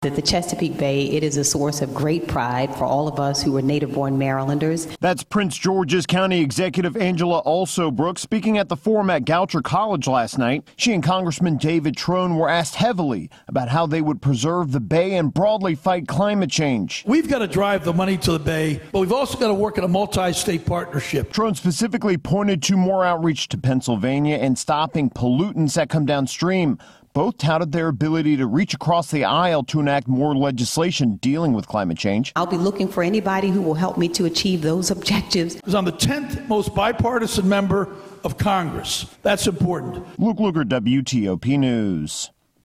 At the Chesapeake Bay, it is a source of great pride for all of us who are native-born Marylanders. That's Prince George's County Executive Angela Alsobrooke speaking at the forum at Goucher College last night. She and Congressman David Trone were asked heavily about how they would preserve the Bay and broadly fight climate change. We've got to drive the money to the Bay, but we've also got to work in a multi-state partnership. Trone specifically pointed to more outreach to Pennsylvania and stopping pollutants that come downstream. Both touted their ability to reach across the aisle to enact more legislation dealing with climate change. I'll be looking for anybody who will help me to achieve those objectives. Because I'm the 10th most bipartisan member of Congress. That's important. Luke Luger, WTOP News.